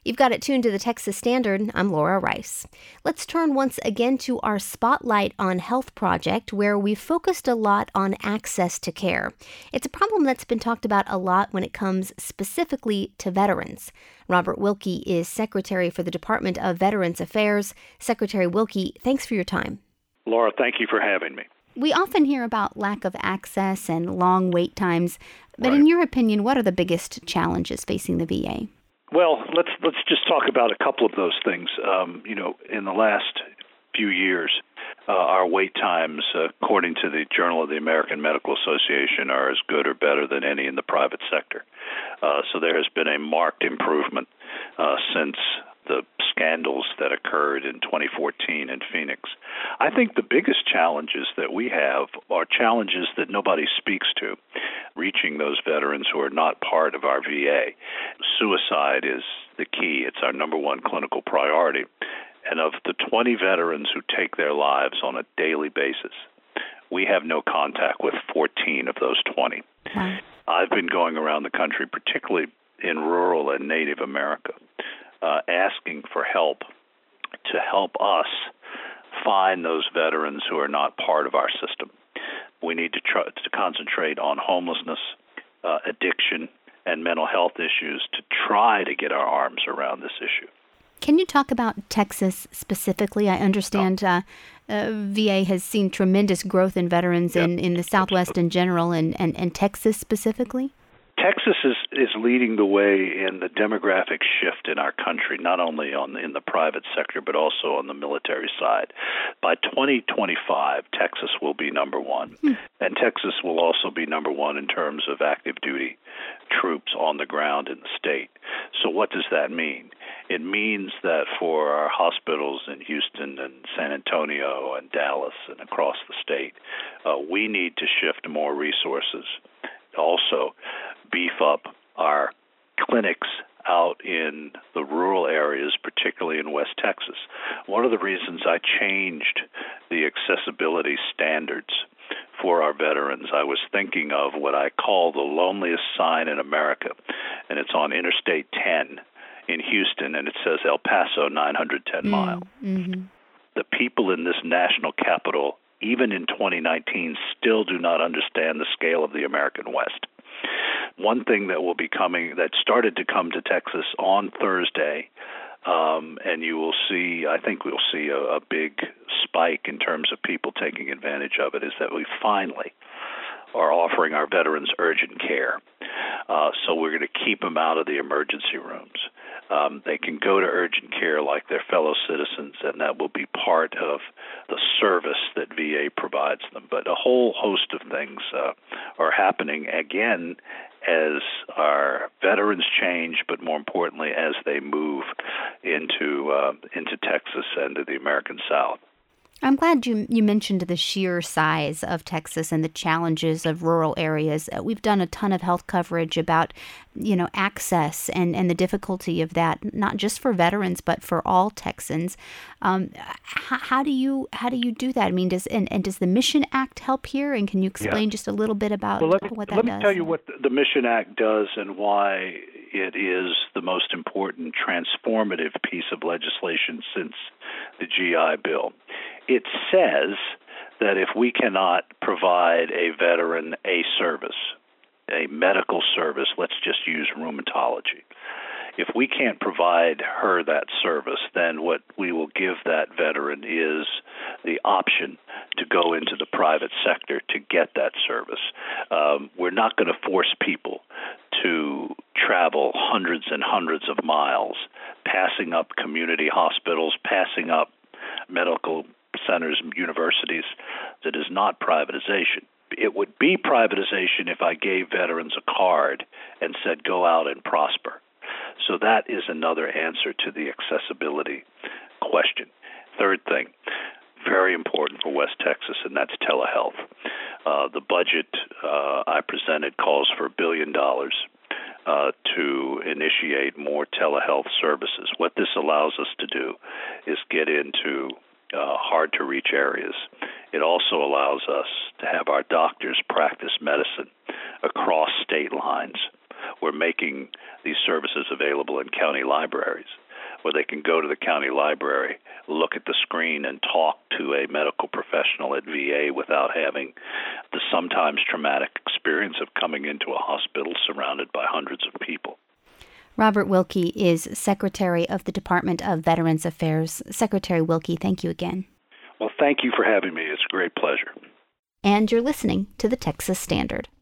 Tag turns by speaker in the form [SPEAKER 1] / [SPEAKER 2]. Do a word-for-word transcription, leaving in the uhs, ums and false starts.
[SPEAKER 1] You've got it tuned to the Texas Standard. I'm Laura Rice. Let's turn once again to our Spotlight on Health project, where we've focused a lot on access to care. It's a problem that's been talked about a lot when it comes specifically to veterans. Robert Wilkie is Secretary for the Department of Veterans Affairs. Secretary Wilkie, thanks for your time.
[SPEAKER 2] Laura, thank you for having me.
[SPEAKER 1] We often hear about lack of access and long wait times, but
[SPEAKER 2] Right.
[SPEAKER 1] in your opinion, what are the biggest challenges facing the V A?
[SPEAKER 2] Well, let's let's just talk about a couple of those things. Um, you know, in the last few years, uh, our wait times, uh, according to the Journal of the American Medical Association, are as good or better than any in the private sector. Uh, so there has been a marked improvement uh, since the scandals that occurred in twenty fourteen in Phoenix. I think the biggest challenges that we have are challenges that nobody speaks to, reaching those veterans who are not part of our V A. Suicide is the key. It's our number one clinical priority. And of the twenty veterans who take their lives on a daily basis, we have no contact with fourteen of those twenty.
[SPEAKER 1] Wow.
[SPEAKER 2] I've been going around the country, particularly in rural and Native America, uh, asking for help to help us find those veterans who are not part of our system. We need to, try, to concentrate on homelessness, uh, addiction, and mental health issues to try to get our arms around this issue.
[SPEAKER 1] Can you talk about Texas specifically? I understand uh, uh, V A has seen tremendous growth in veterans
[SPEAKER 2] Yep.
[SPEAKER 1] in, in the Southwest in general, and, and, and Texas specifically?
[SPEAKER 2] Texas is, is leading the way in the demographic shift in our country, not only on the, in the private sector, but also on the military side. By twenty twenty-five, Texas will be number one, hmm. and Texas will also be number one in terms of active duty troops on the ground in the state. So what does that mean? It means that for our hospitals in Houston and San Antonio and Dallas and across the state, uh, we need to shift more resources. Also, beef up our clinics out in the rural areas, particularly in West Texas. One of the reasons I changed the accessibility standards for our veterans, I was thinking of what I call the loneliest sign in America, and it's on Interstate ten in Houston, and it says El Paso, nine hundred ten mm, miles.
[SPEAKER 1] Mm-hmm.
[SPEAKER 2] The people in this national capital, even in twenty nineteen, still do not understand the scale of the American West. One thing that will be coming, that started to come to Texas on Thursday, um, and you will see, I think we'll see a, a big spike in terms of people taking advantage of it, is that we finally are offering our veterans urgent care. Uh, so we're going to keep them out of the emergency rooms. Um, they can go to urgent care like their fellow citizens, and that will be part of the service that V A provides them. But a whole host of things uh, are happening, again, as our veterans change, but more importantly, as they move into uh, into Texas and to the American South.
[SPEAKER 1] I'm glad you you mentioned the sheer size of Texas and the challenges of rural areas. Uh, we've done a ton of health coverage about, you know, access and, and the difficulty of that, not just for veterans, but for all Texans. Um, how, how do you how do you do that? I mean, does and, and does the Mission Act help here? And can you explain
[SPEAKER 2] yeah.
[SPEAKER 1] just a little bit about
[SPEAKER 2] well, let me,
[SPEAKER 1] what that
[SPEAKER 2] let
[SPEAKER 1] does?
[SPEAKER 2] Let me tell you what the Mission Act does and why it is the most important transformative piece of legislation since the G I Bill. It says that if we cannot provide a veteran a service, a medical service, let's just use rheumatology, if we can't provide her that service, then what we will give that veteran is the option to go into the private sector to get that service. Um, we're not going to force people to travel hundreds and hundreds of miles, passing up community hospitals, passing up medical centers and universities. That is not privatization. It would be privatization if I gave veterans a card and said, go out and prosper. So that is another answer to the accessibility question. Third thing, very important for West Texas, and that's telehealth. Uh, the budget uh, I presented calls for a billion dollars uh, to initiate more telehealth services. What this allows us to do is get into Uh, hard-to-reach areas. It also allows us to have our doctors practice medicine across state lines we're making these services available in county libraries, where they can go to the county library, look at the screen, and talk to a medical professional at V A without having the sometimes traumatic experience of coming into a hospital surrounded by hundreds of people.
[SPEAKER 1] Robert Wilkie is Secretary of the Department of Veterans Affairs. Secretary Wilkie, thank you again.
[SPEAKER 2] Well, thank you for having me. It's a great pleasure.
[SPEAKER 1] And you're listening to the Texas Standard.